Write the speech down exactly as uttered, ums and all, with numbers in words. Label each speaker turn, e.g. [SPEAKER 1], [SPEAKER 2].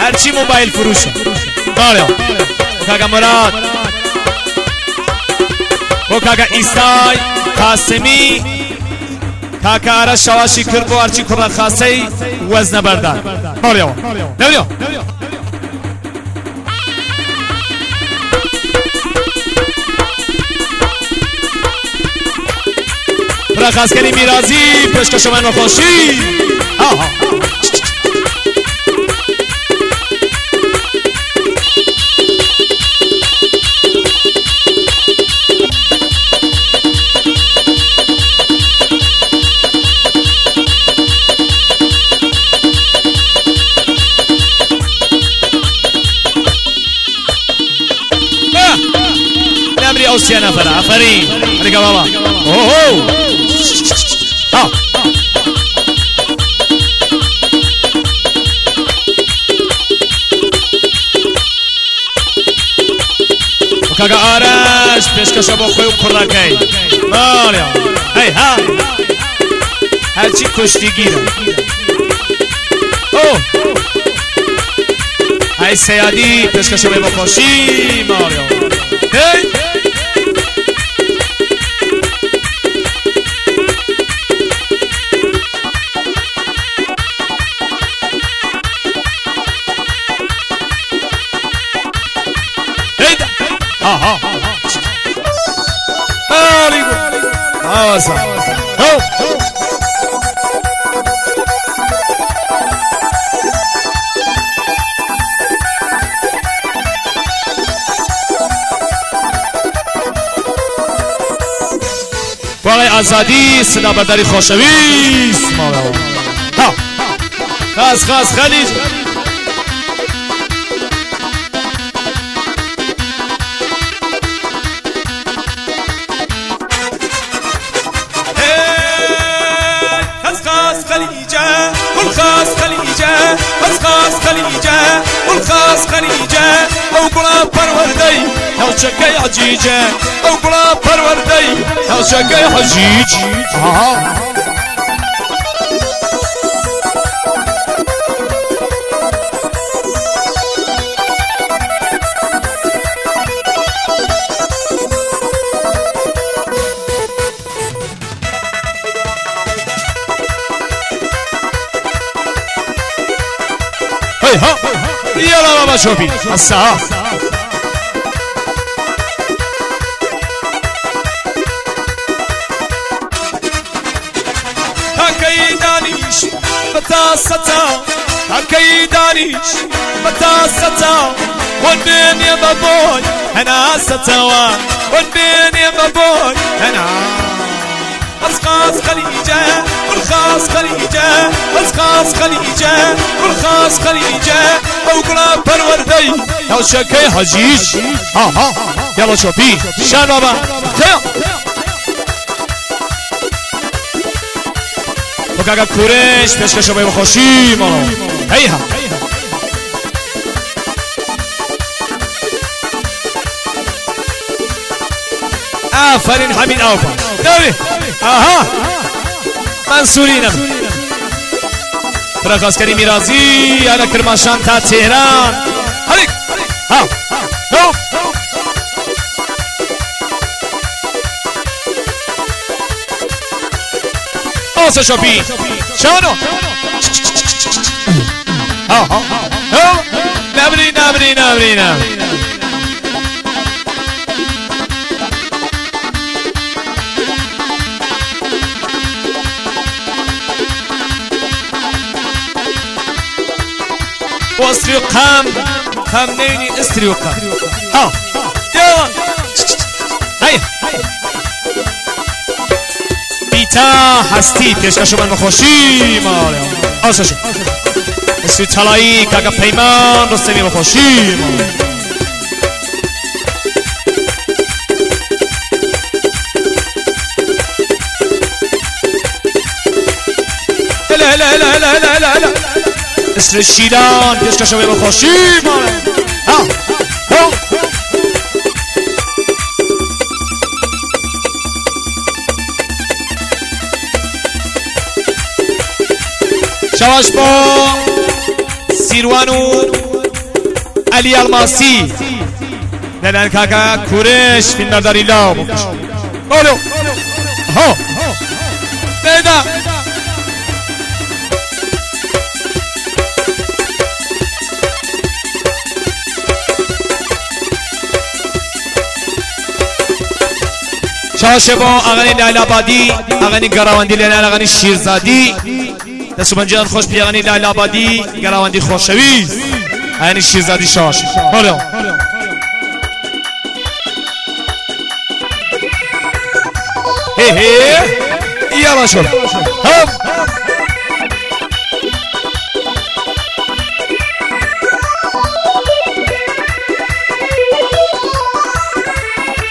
[SPEAKER 1] هرچی موبایل فروشه بله کاکا مراد و کاکا ایسای قاسمی کاکا آرش شواشی کرد و هرچی کرد خاصی وزن بردار بله بله رخصگری میرازی پیشکش من و خوشی آها نمری اوسیا نفر آفرین علیکم بابا اوه ها کاکا آرش پیشکش با خوی و کراکی مالیا هی ها هرچی کشتی گیره اوه هی سیادی پیشکش با خوشی مالیا هی آها آلی گو آوازا هو بالای آزادی صدا برداری خوشویست مالا ها خاص خاص خلیج خليجة والخاص خليجة والخاص خليجة والخاص خليجة أو بلا بروردي أو شكاي حجيجة أو بلا بروردي أو شكاي حجيج ها يلا بابا شوفي الساعة هكي دانيش بتاستا هكي دانيش بتاستا والبين يا بابوي انا ستوا والبين يا بابوي انا خاص خليجة والخاص خليجة والخاص خليجة والخاص خليجة أو قلاب پروردي أو شكاي حجيج ها ها يلا شوفي شان بابا وكاكا كوريش پیشکش باید خوشی مالو هيها آفرین حمید آفرین داری آها منصورینم رخصگری میرازی انا کرماشان تا تهران هلیک ها ها آسا شوپی شانو ها ها ها نبری نبری نبری نبری واستريو قام قام نيني استريو قام ها يلا هيا بیتا هستی پیشکش من بخوشی مالیا آسا شو استريو طلایی کاکا پیمان رستمی بخوشی مالیا هلا هلا هلا هلا هلا هلا هلا اسر شیران پیشکش رو بخوشی ماله ها ها شواش با سیروانو علی الماسی دلن کاکا کورش فیلم برداری لاو بولو ها بدا شاشه با اغنی لیلا آبادی اغنی گراوندی لیلا اغنی شیرزادی دست بنجان خوش بی اغنی لیلا آبادی گراوندی خوشوی اغنی شیرزادی شاش هلو هی هی یالا شد هم